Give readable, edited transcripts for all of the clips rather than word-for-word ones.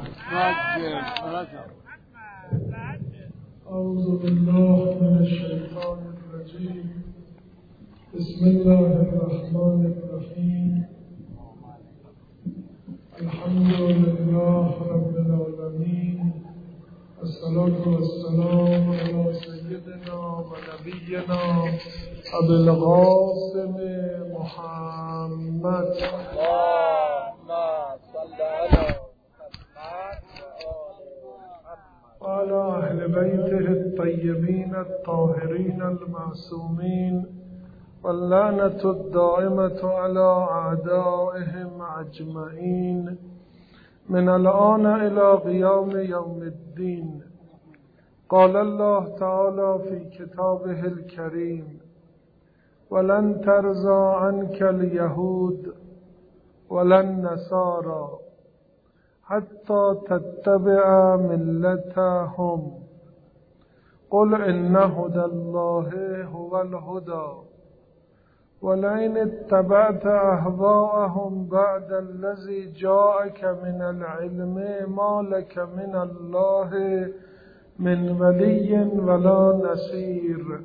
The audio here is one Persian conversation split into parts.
أعوذ بالله من الشيطان الرجيم. بسم الله الرحمن الرحيم. الحمد لله رب العالمين، الصلاة والسلام على سيدنا ونبينا أبي القاسم محمد وعلى أهل بيته الطيبين الطاهرين المعصومين، واللعنة الدائمة على أعدائهم أجمعين من الآن إلى قيام يوم الدين. قال الله تعالى في كتابه الكريم: ولن ترضى عنك اليهود ولا النصارى حتى تتبع ملتهم قل إن هدى الله هو الهدى ولئن اتبعت أهواءهم بعد الذي جاءك من العلم ما لك من الله من ولي ولا نصير.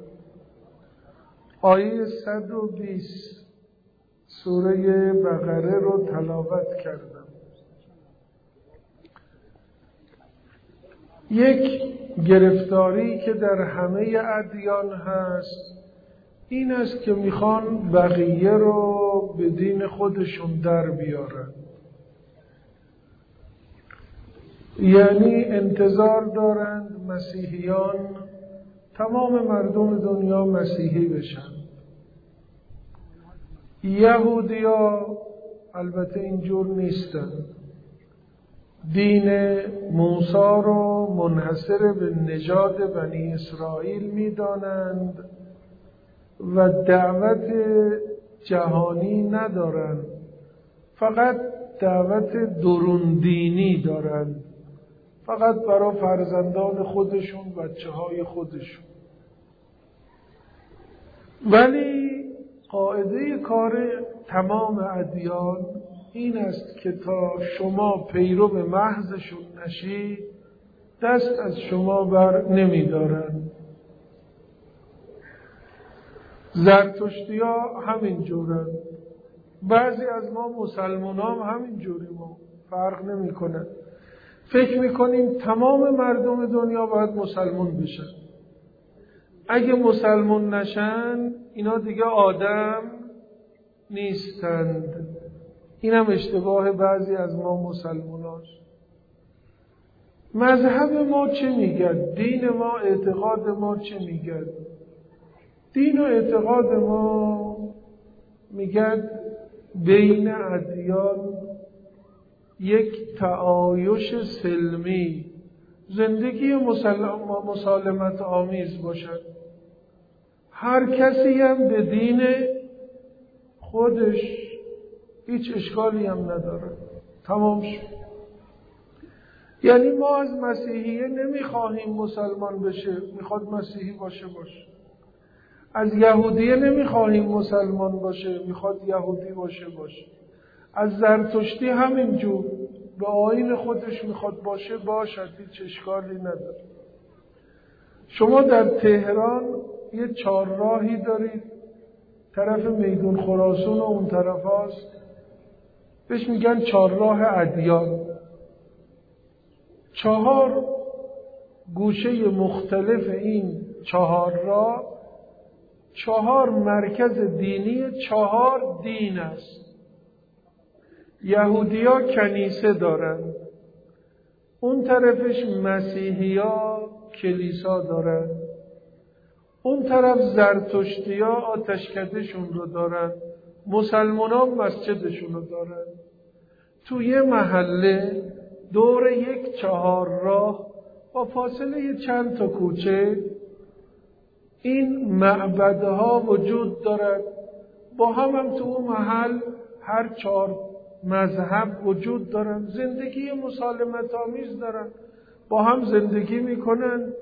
آیه 120 سوره بقره رو تلاوت کردم. یک گرفتاری که در همه ادیان هست این است که میخوان بقیه رو به دین خودشون در بیارن، یعنی انتظار دارند مسیحیان تمام مردم دنیا مسیحی بشن. یهودیا البته اینجور نیستن، دین موسی رو منحصر به نژاد بنی اسرائیل میدانند و دعوت جهانی ندارند، فقط دعوت درون دینی دارند، فقط برای فرزندان خودشون، بچه های خودشون. ولی قاعده کار تمام ادیان این است که تا شما پیرو محضشون نشید دست از شما بر نمیدارن. زرتشتی ها همین جورن، بعضی از ما مسلمان هم همین جوری، ما فرق نمی کنن. فکر میکنیم تمام مردم دنیا باید مسلمان بشن، اگه مسلمان نشن اینا دیگه آدم نیستند. این هم اشتباه بعضی از ما مسلماناست. مذهب ما چه میگه؟ دین ما، اعتقاد ما چه میگه؟ دین و اعتقاد ما میگه بین ادیان یک تعایش سلمی، زندگی مسالمت آمیز باشد. هر کسی هم به دین خودش هیچ اشکالی هم نداره، تمام شد. یعنی ما از مسیحیه نمیخواهیم مسلمان بشه، میخواد مسیحی باشه. از یهودیه نمیخواهیم مسلمان باشه، میخواد یهودی باشه. از زرتشتی همینجور، به آیین خودش میخواد باشه، باشد، هیچ اشکالی نداره. شما در تهران یه چهارراهی دارید، طرف میدون خراسان و اون طرف هاست، بهش میگن چهارراه ادیان. 4 گوشه مختلف این 4 راه 4 مرکز دینی 4 دین است. یهودیا کنیسه دارن، اون طرفش مسیحیا کلیسا دارن، اون طرف زرتشتیا آتشکدهشون رو دارن، مسلمانان مسجدشون رو دارن. تو یه محله دور یک 4 راه با فاصله چند تا کوچه این معبدها وجود دارد. با هم تو اون محل هر 4 مذهب وجود دارن، زندگی مسالمت آمیز دارن، با هم زندگی میکنن،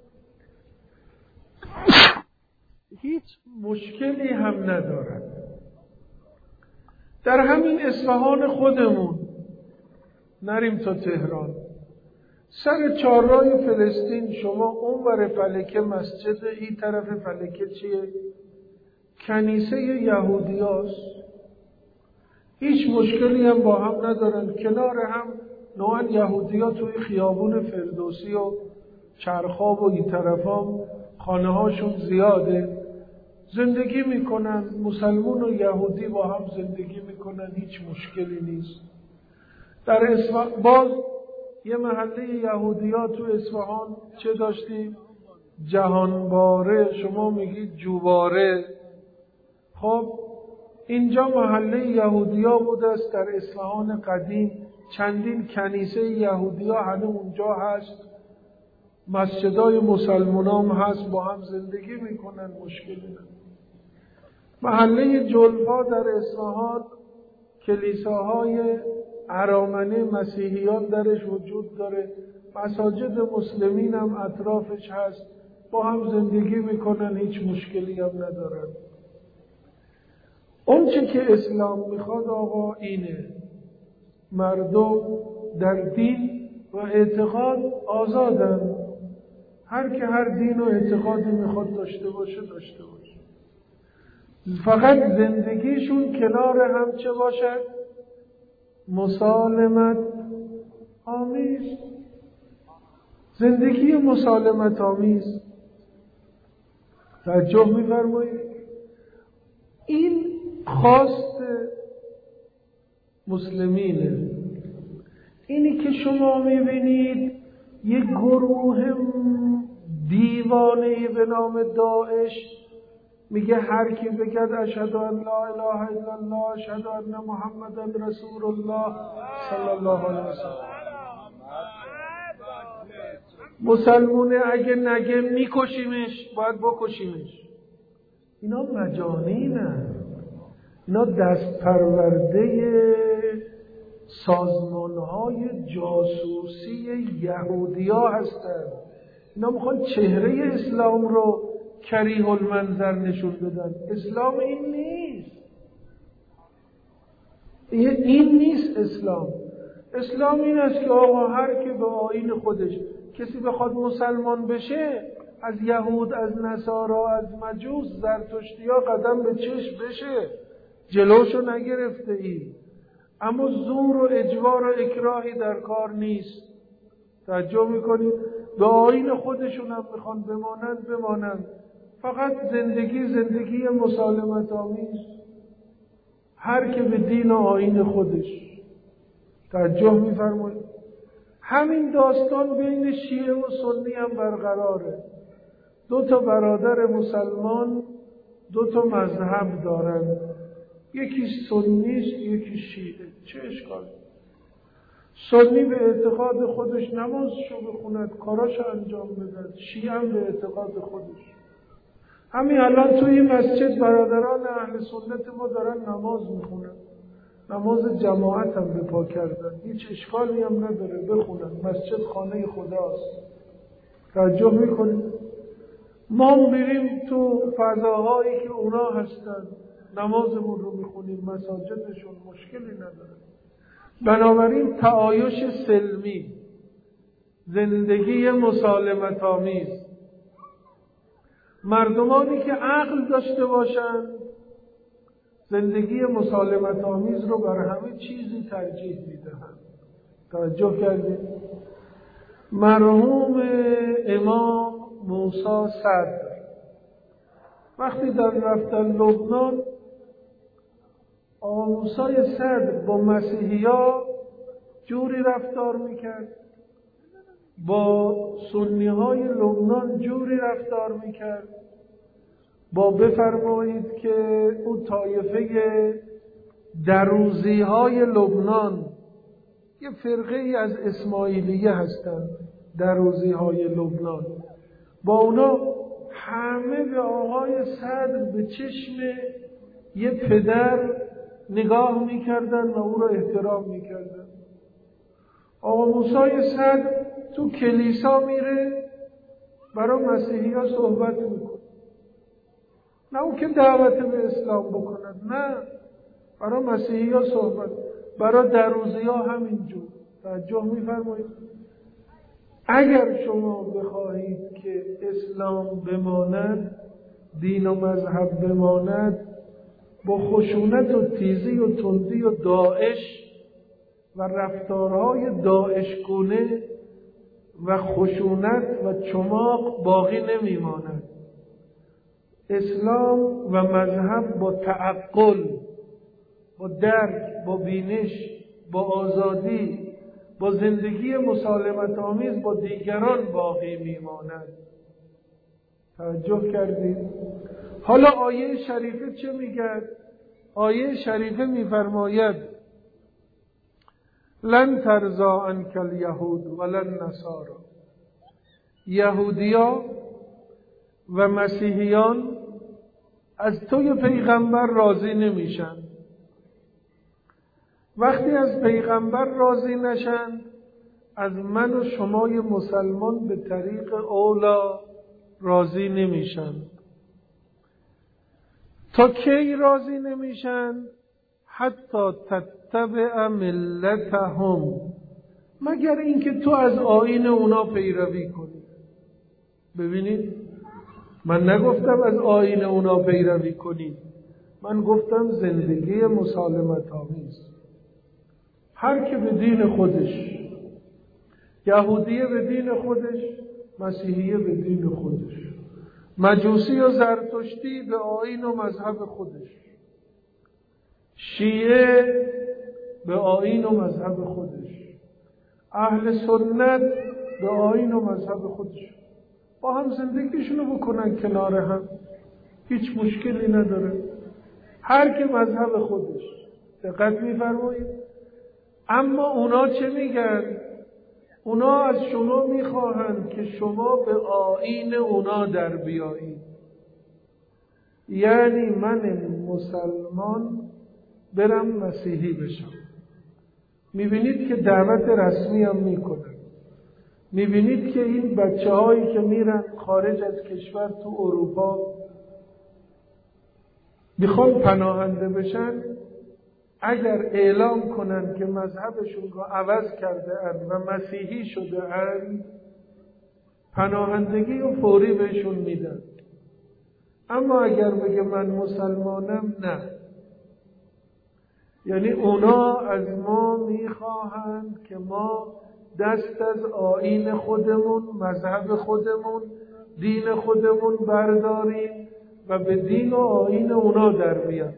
هیچ مشکلی هم ندارن. در همین اصفهان خودمون نریم تا تهران. سر چهارراه فلسطین شما اونور فلکه مسجد، این طرف فلکه چیه؟ کنیسه یهودیاست. هیچ مشکلی هم با هم ندارن، کنار هم نوعا یهودیا توی خیابون فردوسی و چرخاب و این طرف هم خانه هاشون زیاده، زندگی میکنن. مسلمون و یهودی با هم زندگی میکنن، هیچ مشکلی نیست. در باز یه محله یهودیا تو اصفهان چه داشتیم؟ جهانباره، شما میگید جوباره. خب اینجا محله یهودیا بوده است. در اصفهان قدیم چندین کنیسه یهودیا هنوز اونجا هست، مسجدای مسلمان هم هست، با هم زندگی میکنن، مشکلی نداره. محله جلفا در اصفهان کلیساهای ارامنه مسیحیان درش وجود داره، مساجد مسلمین هم اطرافش هست، با هم زندگی میکنن، هیچ مشکلی هم ندارن. اون چه که اسلام میخواد آقا اینه، مردم در دین و اعتقاد آزادن، هر که هر دین و اعتقادی میخواد داشته باشه داشته باشه، فقط زندگیشون کنار هم چه باشد؟ مسالمت آمیز. زندگی مسالمت آمیز. توجه می‌فرمایید؟ این خواست مسلمینه. اینی که شما می‌بینید یک گروه دیوانه‌ای به نام داعش میگه هر کی بگد اشهد ان لا اله الا الله اشهد ان محمدن رسول الله صلی الله علیه وسلم، مسلمونه اگه نگه میکشیمش، باید بکشیمش. اینا مجانینن، اینا دست پرورده سازمانهای جاسوسی یهودیا هستن. اینا میخوان چهره اسلام رو کریه المنظر نشون بدن. اسلام این نیست، این نیست اسلام. اسلام این است که آقا هر که به آیین خودش، کسی بخواد مسلمان بشه، از یهود، از نصارا، از مجوس، زرتشتیا قدم به چشم بشه، جلوشو نگرفته ای، اما زور و اجبار و اکراهی در کار نیست. توجه میکنید؟ به آیین خودشون هم میخوان بمانند، فقط زندگی مسالمت آمیز، هر که به دین و آیین خودش. توجه میفرمایید؟ همین داستان بین شیعه و سنی هم برقراره. دو تا برادر مسلمان دو تا مذهب دارن، یکی سنیست یکی شیعه. چه اشکال؟ سنی به اعتقاد خودش نمازشو بخوند، کاراشو انجام بده، شیعه هم به اعتقاد خودش. همین الان توی این مسجد برادران اهل سنت ما دارن نماز میخونن، نماز جماعت هم به پا کردن، هیچ اشکالی هم نداره بخونن، مسجد خانه خداست. توجه میکنید؟ ما میریم تو فضاهایی که اونا هستن، نمازمون رو میخونیم، مساجدشون، مشکلی نداره. بنابراین تعایش سلمی، زندگی مسالمت آمیز، مردمانی که عقل داشته باشند زندگی مسالمت آمیز رو بر همه چیزی ترجیح میدهند. توجه کردید؟ مرحوم امام موسی صدر وقتی در رفتن لبنان، موسی صدر با مسیحی‌ها جوری رفتار میکرد، با سنی‌های لبنان جوری رفتار میکرد، با بفرمایید که اون طایفه دروزی‌های لبنان، یه فرقه ای از اسماعیلیه هستن، دروزی‌های لبنان، با اونا همه به آقای صدر به چشم یه پدر نگاه میکردن و او را احترام میکردن. آقا موسی صدر تو کلیسا میره، برای مسیحی ها صحبت میکنه، نه اون که دعوت به اسلام بکند، نه، برای مسیحی ها صحبت، برای دروزی ها همینجور. توجه می‌فرمایید؟ اگر شما بخواهید که اسلام بماند، دین و مذهب بماند، با خشونت و تیزی و تندی و داعش و رفتارهای داعش گونه و خشونت و چماق باقی نمیماند. اسلام و مذهب با تعقل، با درک، با بینش، با آزادی، با زندگی مسالمت آمیز با دیگران باقی میماند. توجه کردید؟ حالا آیه شریفه چه میگه؟ آیه شریفه میفرماید لن ترضی عنک الیهود ولا النصارى. یهودیا و مسیحیان از توی پیغمبر راضی نمیشن. وقتی از پیغمبر راضی نشن، از من و شمای مسلمان به طریق اولا راضی نمیشن. تا کی راضی نمیشن؟ حتی تتبع ملتهم، مگر اینکه تو از آیین اونا پیروی کنی. ببینید، من نگفتم از آیین اونا پیروی کنی، من گفتم زندگی مسالمت آمیز. هر که به دین خودش، یهودیه به دین خودش، مسیحیه به دین خودش، مجوسی و زرتشتی به آیین و مذهب خودش، شیعه به آیین و مذهب خودش، اهل سنت به آیین و مذهب خودش، با هم زندگیشونو بکنن کنار هم، هیچ مشکلی نداره. هر که مذهب خودش. دقت می‌فرمایید؟ اما اونا چه میگن؟ اونا از شما میخواهند که شما به آیین اونا در بیایید. یعنی من مسلمان برم مسیحی بشم. میبینید که دعوت رسمی هم میکنن. میبینید که این بچه هایی که میرن خارج از کشور تو اروپا میخوان پناهنده بشن، اگر اعلام کنن که مذهبشون رو عوض کرده اند و مسیحی شده اند، پناهندگی رو فوری بهشون میدن. اما اگر بگه من مسلمانم، نه. یعنی اونا از ما میخواهند که ما دست از آیین خودمون، مذهب خودمون، دین خودمون برداریم و به دین و آیین اونا در بیان.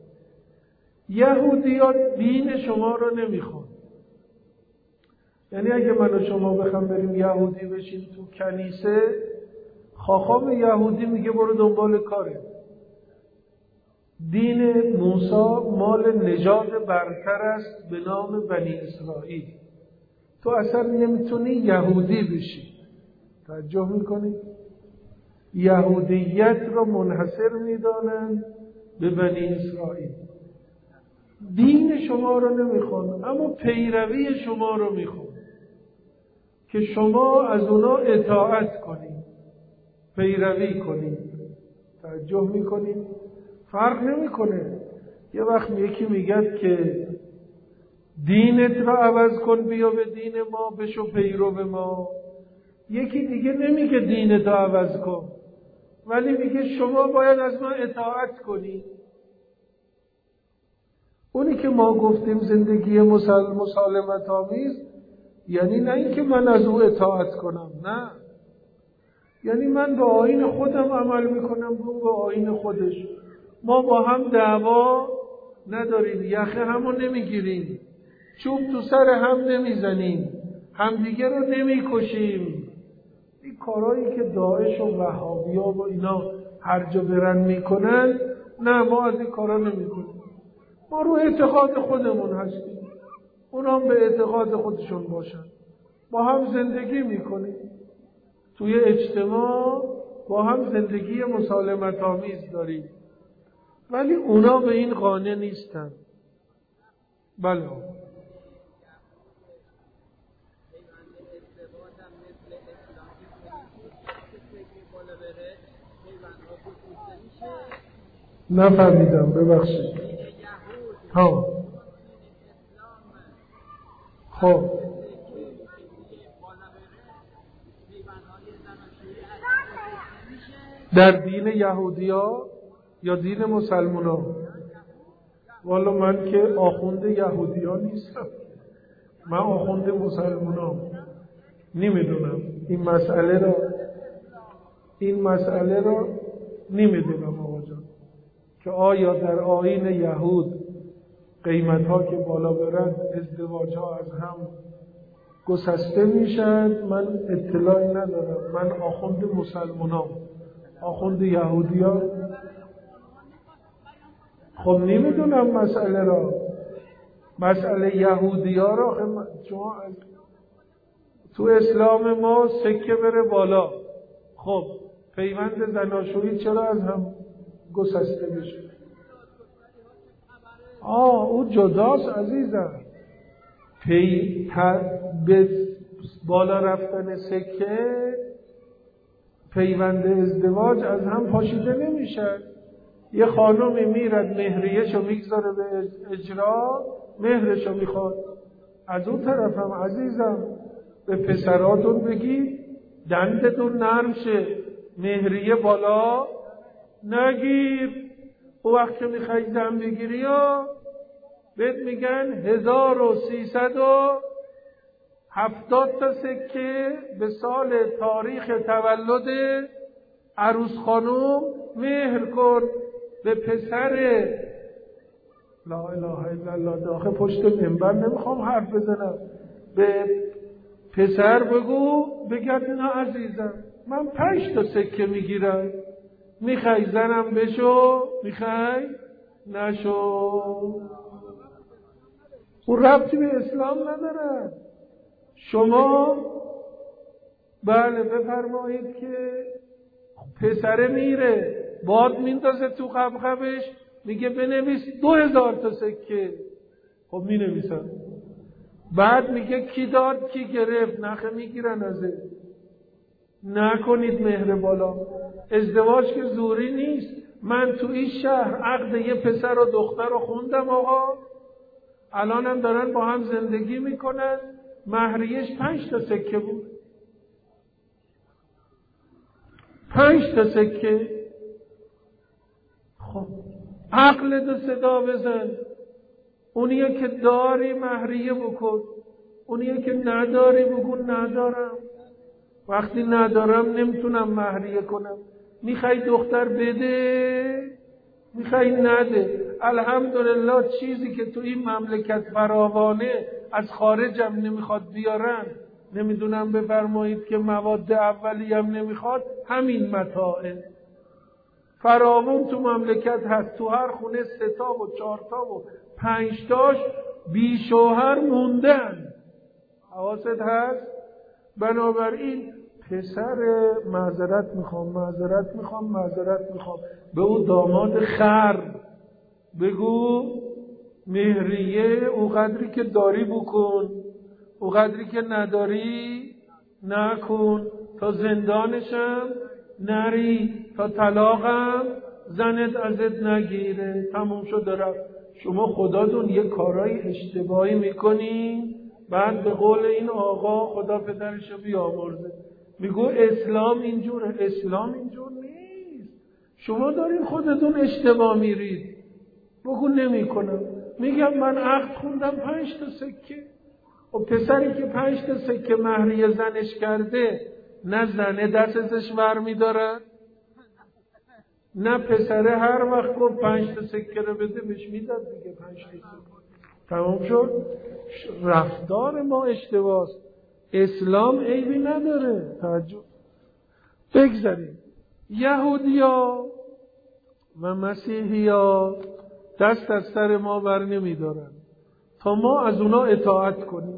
یهودیان دین شما رو نمیخوان. یعنی اگه من و شما بخوام بریم یهودی بشیم تو کنیسه، خاخام یهودی میگه برو دنبال کاره. دین موسی مال نژاد برتر است به نام بنی اسرائیل. تو اصلا نمیتونی یهودی بشی. توجه میکنی؟ یهودیت رو منحصر میدانند به بنی اسرائیل. دین شما رو نمیخوان، اما پیروی شما رو میخوان که شما از اونا اطاعت کنید، پیروی کنید. توجه میکنید؟ فرق نمیکنه. یه وقت یکی میگه که دینت رو عوض کن بیا به دین ما بشو پیرو ما. یکی دیگه نمیگه دینت رو عوض کن، ولی میگه شما باید از ما اطاعت کنی. اونی که ما گفتیم زندگی مسالمت آمیز، یعنی نه اینکه من از او اطاعت کنم، نه. یعنی من به آیین خودم عمل میکنم، اون به آیین خودش. ما با هم دعوا نداریم، یخه همو نمیگیریم، چوب تو سر هم نمیزنیم، همدیگه رو نمیکشیم. این کارهایی که داعش و وهابی‌ها و اینا هر جا برن میکنن، نه، ما از این کارا نمیکنیم. ما رو اعتقاد خودمون هستیم، اونا هم به اعتقاد خودشون باشن. با هم زندگی میکنیم توی اجتماع، با هم زندگی مسالمت آمیز داریم، ولی اونا به این قانع نیستن. بله. نفهمیدم، ببخشید. ها. خب در دین یهودیا یا دین مسلمونا؟ والا من که آخوند یهودیا نیستم، من آخوند مسلمانام. نمیدونم این مسئله را نمیدونم آقا جان، که آیا در آیین یهود قیمت ها که بالا برد ازدواج ها از هم گسسته میشد؟ من اطلاعی ندارم. من آخوند مسلمانام، آخوند یهودیا خب نمیدونم مسئله یهودیا را. شما تو اسلام ما سکه بره بالا، خب پیوند زناشویی چرا از هم گسسته بشه؟ او جداست عزیزم. به بالا رفتن سکه پیوند ازدواج از هم پاشیده نمیشه. یه خانومی میرد مهریه‌شو میگذاره به اجرا، مهرشو میخواد. از اون طرفم عزیزم به پسراتون بگی دندتون نرم شه، مهریه بالا نگیر. او وقت که میخوای زن بگیری یا بهت میگن 1370 تا سکه به سال تاریخ تولد عروس خانوم مهر کن به پسر. لا اله الا الله. داخل پشت منبر نمیخوام حرف بزنم. به پسر بگو بگرد نه عزیزم من 5 تا سکه میگیرم، میخوای زنم بشو، میخوای نشو. اون ربطی به اسلام نداره. شما بله بفرمایید که پسره میره باد میندازه تو قبقبش، میگه بنویس 2000 تا سکه. خب مینویسن. بعد میگه کی داد کی گرفت، نخه میگیرن ازه. نکنید مهر بالا. ازدواج که زوری نیست. من تو این شهر عقد یه پسر و دختر رو خوندم آقا، الانم دارن با هم زندگی میکنن. مهریه‌اش 5 تا سکه بود. 5 تا سکه. خب عقل صدا بزن. اونیه که داری مهریه بکن، اونیه که نداری بگو ندارم. وقتی ندارم نمیتونم مهریه کنم. میخوای دختر بده، میخوای نده. الحمدلله چیزی که تو این مملکت فراوانه از خارجم نمیخواد بیارن. نمیدونم بفرمایید که مواد اولیه هم نمیخواد، همین متاعه فراوان تو مملکت هست. تو هر خونه 3 تا و 4 تا و 5 تاش بی شوهر موندن. حواست هست؟ بنابراین پسر معذرت میخوام به اون داماد خر بگو مهریه او قدری که داری بکن، او قدری که نداری نکن، تا زندانشم نری، تا طلاقم زنت ازت نگیره. تموم شد رفت. شما خداتون یه کارای اشتباهی میکنین، بعد به قول این آقا خدا پدرشو بیامرزه میگو اسلام اینجوره. اسلام اینجور نیست. شما دارین خودتون اشتباه میرید. بگو نمی کنم. میگم من عقد خوندم 5 تا سکه. و پسری که 5 تا سکه مهریه زنش کرده، نه زنه دستش ور میدارن، نه پسره هر وقت گفت 5 تا سکه رو بده بهش میداد دیگه 5 تا سکه. تمام شد. رفتار ما اشتباهه. اسلام عیبی نداره. توجه. بگذاریم. یهودیا و مسیحیا دست از سر ما بر نمیدارن تا ما از اونا اطاعت کنیم.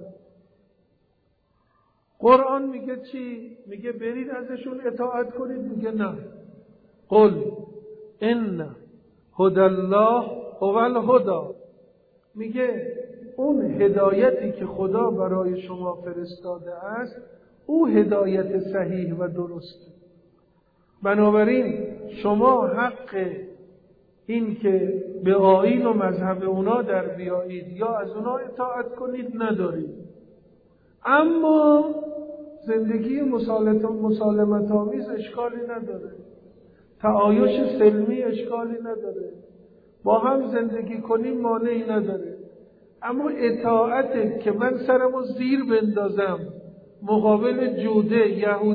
قرآن میگه چی؟ میگه برید ازشون اطاعت کنید. میگه نه. قل ان هدی الله هو الهدی. میگه اون هدایتی که خدا برای شما فرستاده است او هدایت صحیح و درسته. بنابراین شما حق این که به آیین و مذهب اونا در بیایید یا از اونا اطاعت کنید ندارید. اما زندگی مسالمت آمیز اشکالی نداره. تعایش سلمی اشکالی نداره، با هم زندگی کنیم مانعی نداره. اما اطاعت که من سرمو زیر بندازم مقابل جوده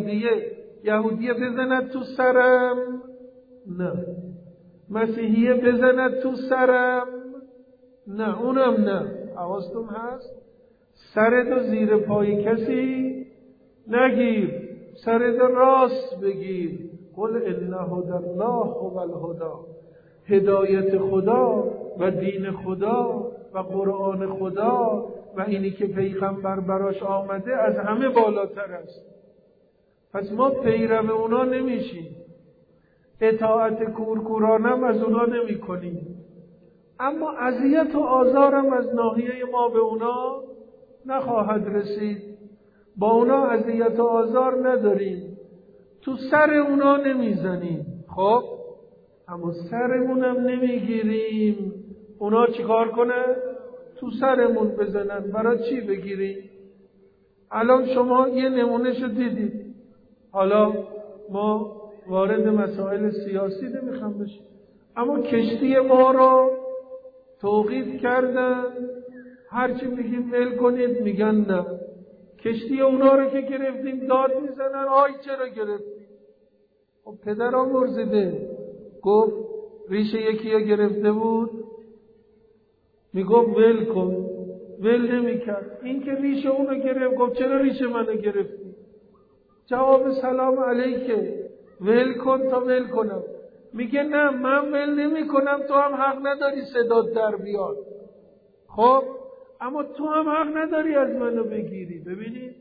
یهودیه بزند تو سرم، نه. مسیحیه بزند تو سرم، نه، اونم نه. حواستون هست؟ سرتو زیر پای کسی نگیر، سرتو راست بگیر. قل ان هدی الله هو الهدی، هدایت خدا و دین خدا و قرآن خدا و اینی که پیغمبر براش آمده از همه بالاتر است. پس ما پیرو اونا نمیشیم، اطاعت کورکورانم از اونا نمی کنیم، اما اذیت و آزارم از ناحیه ما به اونا نخواهد رسید. با اونا اذیت و آزار نداریم، تو سر اونا نمیزنیم، خب اما سرمونم نمیگیریم. اونا چیکار کنه؟ تو سرمون بزنن. برای چی بگیریم؟ الان شما یه نمونهشو دیدید. حالا ما وارد مسائل سیاسی نمیخوام بشیم، اما کشتی ما رو توقیف کردن، هرچی میگیم ول کنید میگن نه. کشتی اونا رو که گرفتیم داد میزنن آی چرا گرفتیم؟ خب پدر آمرزیده گفت ریشه یکی رو گرفته بود، میگفت ول کن، ول نمیکرد. این که ریشه اونو گرفت گفت چرا ریشه منو گرفتی؟ جواب سلام علیکه، ول کن تا ول کنم. میگه نه من ول نمی کنم، تو هم حق نداری صدات در بیاد. خب اما تو هم حق نداری از منو بگیری. ببینید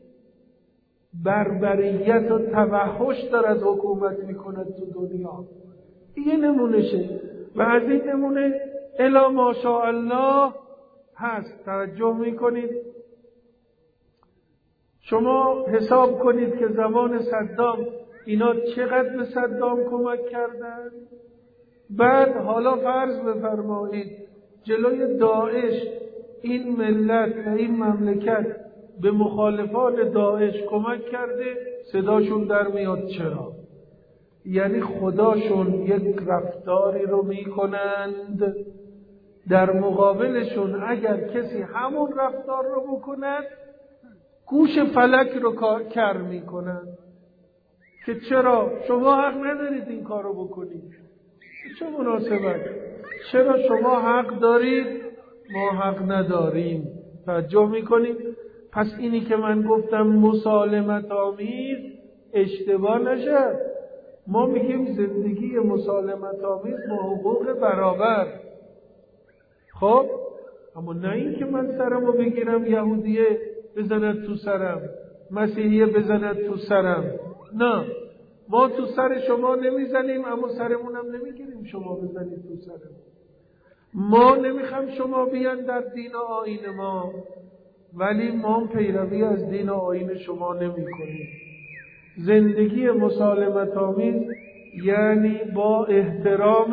بربریت و توحش دارد حکومت میکند تو دنیا. یه نمونشه و از این نمونه الا ماشاءالله هست. توجه میکنید؟ شما حساب کنید که زمان صدام اینا چقدر به صدام کمک کردن. بعد حالا فرض بفرمایید جلوی داعش این ملت و این مملکت به مخالفان داعش کمک کرده، صداشون در میاد. چرا؟ یعنی خداشون یک رفتاری رو میکنند، در مقابلشون اگر کسی همون رفتار رو بکند گوش فلک رو کر میکنند که چرا شما حق ندارید این کار رو بکنید. چه مناسبت؟ چرا شما حق دارید ما حق نداریم؟ توجه میکنید؟ پس اینی که من گفتم مسالمت آمیز اشتباه نشه. ما میگیم زندگی مسالمت آمیز با حقوق برابر. خب اما نه این که من سرمو بگیرم یهودیه بزند تو سرم، مسیحیه بزند تو سرم. نه، ما تو سر شما نمیزنیم اما سرمونم نمیگیریم شما بزنید تو سرم. ما نمیخوام شما بیان در دین و آیین ما، ولی ما پیروی از دین و آیین شما نمی کنیم. زندگی مسالمت آمیز یعنی با احترام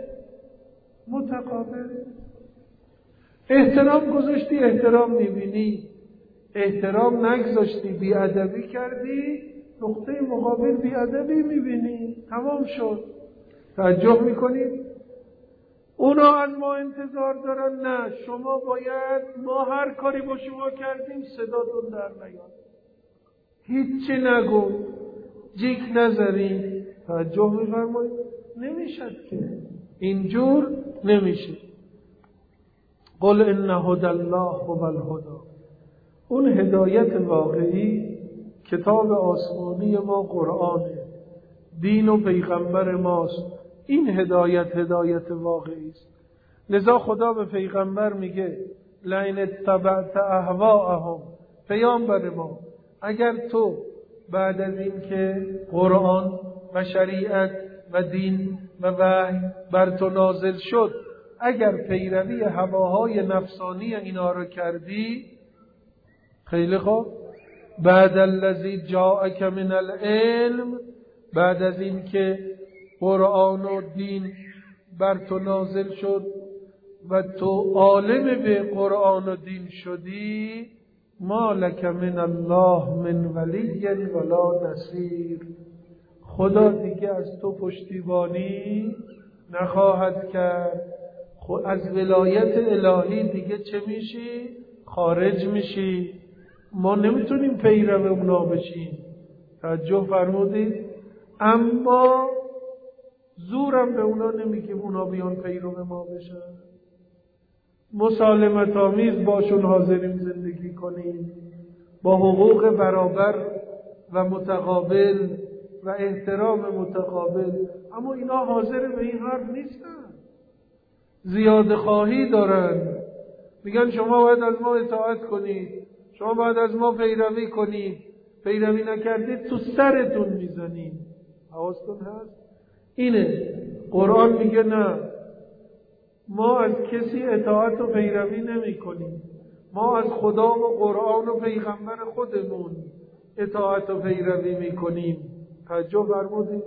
متقابل. احترام گذاشتی احترام میبینی، احترام نگذاشتی بیادبی کردی نقطه مقابل بیادبی میبینی. تمام شد. توجه میکنید؟ اونا از ما انتظار دارن نه شما باید ما هر کاری با شما کردیم صداتون در نیاد، هیچی نگو، جیک نذارین. توجه میفرمایید؟ نمیشد که اینجور نمیشه. قل ان هدی الله هو الهدی. اون هدایت واقعی کتاب آسمانی ما قرآنه، دین و پیغمبر ماست. این هدایت واقعی است. لذا خدا به پیغمبر میگه لئن اتبعت اهواءهم، پیامبر ما اگر تو بعد از این که قرآن و شریعت و دین و وحی بر تو نازل شد اگر پیروی هواهای نفسانی اینا رو کردی، خیلی خوب، بعد الذی جاءک من العلم، بعد از این که قرآن و دین بر تو نازل شد و تو عالم به قرآن و دین شدی، ما لک من الله من ولی ولا نصیر، خدا دیگه از تو پشتیبانی نخواهد کرد. خود از ولایت الهی دیگه چه میشی؟ خارج میشی. ما نمیتونیم پیرو اونا بشیم. توجه فرمودید؟ اما زورم به اونا نمیگیم اونا بیان پیرو ما بشن. مسالمت آمیز باشون حاضریم زندگی کنیم، با حقوق برابر و متقابل و احترام متقابل. اما اینا حاضر به این حرف نیستن، زیاده خواهی دارن. میگن شما باید از ما اطاعت کنید، شما باید از ما پیروی کنید، پیروی نکردید تو سرتون میزنیم. حواستون هست؟ اینه قرآن میگه نه، ما از کسی اطاعت و پیروی نمی کنیم، ما از خدا و قرآن و پیغمبر خودمون اطاعت و پیروی می کنیم. توجه فرمودید؟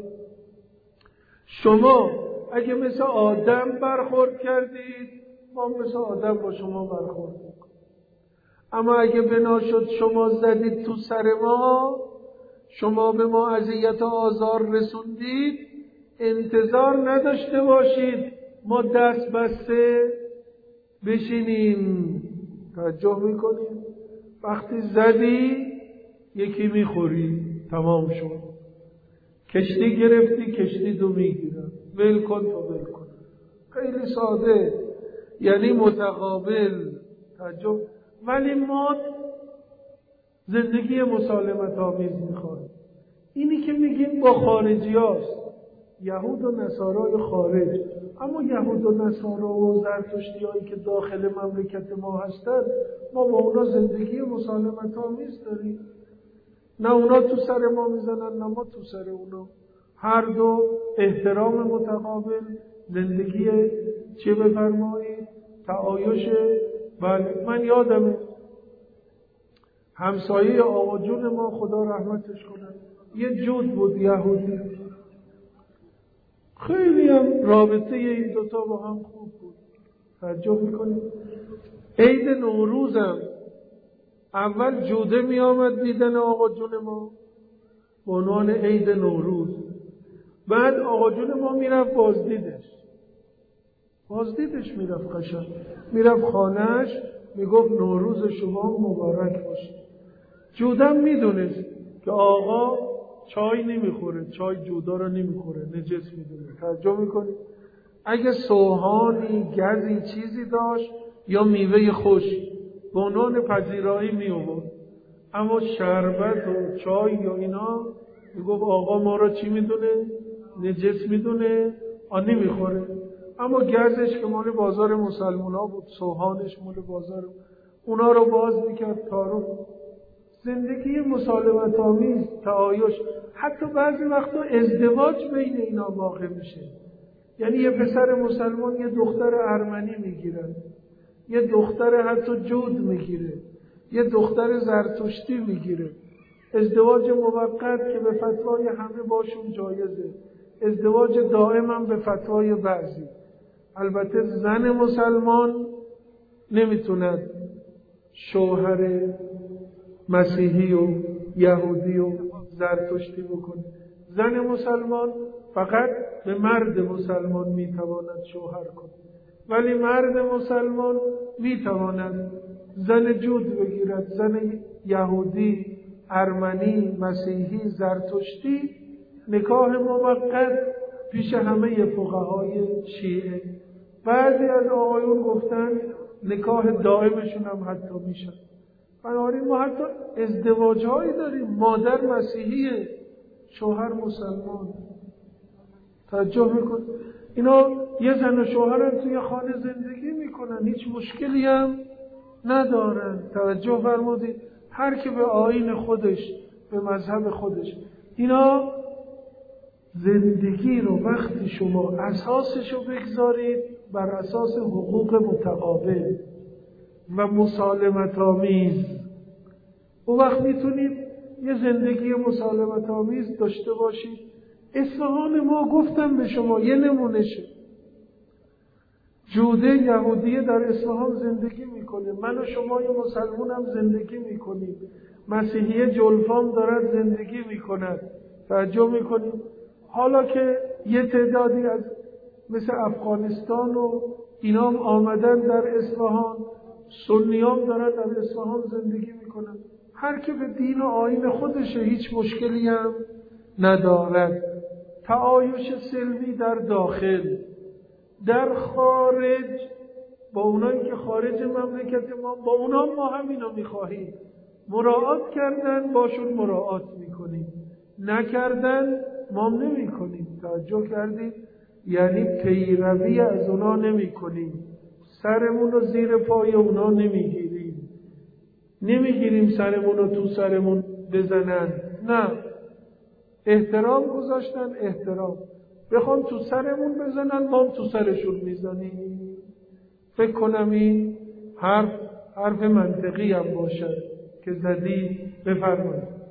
شما اگه مثل آدم برخورد کردید، ما مثل آدم با شما برخورد میکنیم. اما اگه بنا شد شما زدید تو سر ما، شما به ما اذیت و آزار رسوندید، انتظار نداشته باشید ما دست بسته بشینیم. توجه میکنیم؟ وقتی زدی یکی میخوری، تمام شد. کشتی گرفتی، کشتی دو میگیرن، ول کن تا ول کن. خیلی ساده، یعنی متقابل. توجه. ولی ما زندگی مسالمت آمیز میخوایم. اینی که میگیم با خارجی هاست، یهود و نصارای خارج. اما یهود و نصارا و زرتشتی هایی که داخل مملکت ما هستند، ما با اونا زندگی مسالمت آمیز داریم. نه اونا تو سر ما میزنن نه ما تو سر اونا. هر دو احترام متقابل، زندگی چه بفرمایید؟ تعایش. بله، من یادمه همسایه آقا جون ما خدا رحمتش کنه، یه جود بود یهودی، خیلی هم رابطه این دوتا با هم خوب بود. توجه میکنید؟ عید نوروزم اول جوده می آمد دیدن آقا جون ما به عنوان عید نوروز، بعد آقا جون ما میرفت بازدیدش میرفت، قشنگ میرفت خانهش، میگفت نوروز شما مبارک باشه. جودم میدونست که آقا چای نمیخوره، چای جودا رو نمیخوره، نجس میدونه. توجه میکنی؟ اگه سوهانی، گزی، چیزی داشت یا میوه خوش به عنوان پذیرایی می آورد. اما شربت و چای یا اینا میگفت آقا ما را چی میدونه؟ نجس میدونه، نمیخوره. اما گزش که مال بازار مسلمان ها بود، سوهانش مال بازار، اونا رو باز میکرد. تعارف، زندگی مسالمت آمیز، تعایش. حتی بعضی وقتا ازدواج بین اینا واقع میشه. یعنی یه پسر مسلمان یه دختر ارمنی میگیره، یه دختر حتی جود میگیره، یه دختر زرتشتی میگیره. ازدواج موقت که به فتوای همه باشون جایزه، ازدواج دائم هم به فتوای بعضی. البته زن مسلمان نمیتوند شوهر مسیحی و یهودی و زرتشتی بکنه. زن مسلمان فقط به مرد مسلمان میتواند شوهر کنه، ولی مرد مسلمان میتواند زن جود بگیرد، زن یهودی، ارمنی، مسیحی، زرتشتی. نکاح موقت پیش همه فقهای شیعه. بعضی از آقایون گفتن نکاح دائمشون هم حتی میشن. بنابراین ما حتی ازدواجهایی داریم، مادر مسیحیه، شوهر مسلمان. توجه میکن، اینا یه زن و شوهرن توی خانه زندگی میکنن، هیچ مشکلی هم ندارن. توجه فرمودید؟ هر که به آیین خودش، به مذهب خودش. اینا زندگی رو وقتی شما اساسش رو بگذارید بر اساس حقوق متقابل و مسالمت آمیز، اون وقت میتونید یه زندگی مسالمت آمیز داشته باشید. اصفهان ما گفتم به شما یه نمونشه. جوده یهودیه در اصفهان زندگی میکنه، من و شما یه مسلمون هم زندگی میکنیم، مسیحیه جلفام دارد زندگی میکند. توجه میکنیم. حالا که یه تعدادی از مثل افغانستان و اینا هم آمدن در اصفهان، سنیام دارن در اصفهان زندگی میکنن، هر که به دین و آیین خودشه، هیچ مشکلی هم ندارد. تعایش سلمی در داخل، در خارج با اونایی که خارج مملکت با اونا ما همینو میخواهیم. مراعات کردن باشون مراعات میکنیم، نکردن ما نمیکنیم. توجه کردید؟ یعنی پیروی از اونا نمیکنیم، سرمون رو زیر پای اونا نمیگیریم سرمون رو تو سرمون بزنن، نه، احترام گذاشتن، احترام. بخوام تو سرمون بزنن ما هم تو سرشون میزنیم. فکر کنم این حرف منطقی هم باشد که زدی. بفرمایید.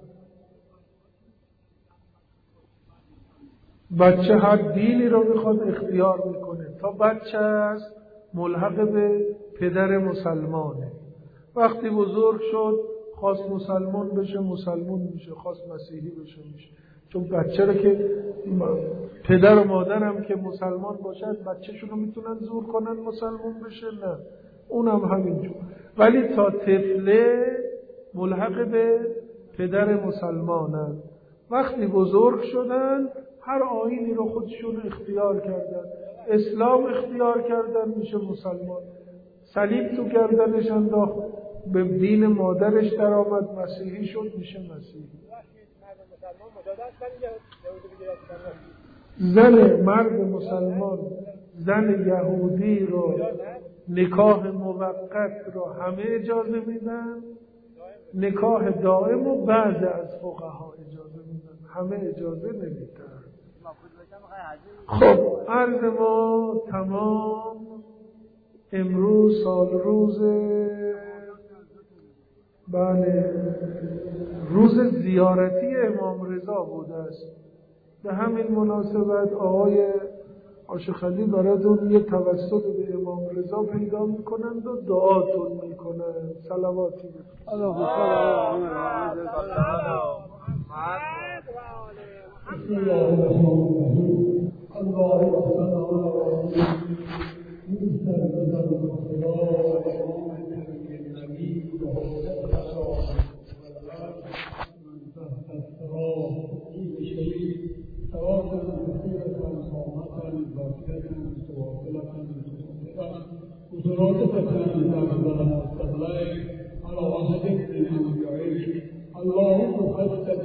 بچه هر دینی رو میخواد اختیار میکنه. تا بچه است ملحق به پدر مسلمانه. وقتی بزرگ شد خواست مسلمان بشه مسلمان میشه، خواست مسیحی بشه میشه. چون بچه رو که پدر و مادرم که مسلمان باشد بچه‌شون رو میتونن زور کنن مسلمان بشه؟ نه، اونم همینجور. ولی تا طفله ملحق به پدر مسلمانن. وقتی بزرگ شدن هر آیینی رو خودشون اختیار کردن، اسلام اختیار کردن میشه مسلمان. صلیب تو گردنش انداخت، به دین مادرش در آمد، مسیحی شد، میشه مسیحی. زن مرد مسلمان زن یهودی رو نکاح موقت رو همه اجازه میدن، نکاح دائم و بعض از فقها اجازه میدن، همه اجازه نمیدن. خب عرض ما تمام. امروز سال روز روز زیارتی امام رضا بوده است. به همین مناسبت آقای عاشق علی براتون یه توسط به امام رضا پیدا میکنند و دعاتون میکنند. صلواتی اللهم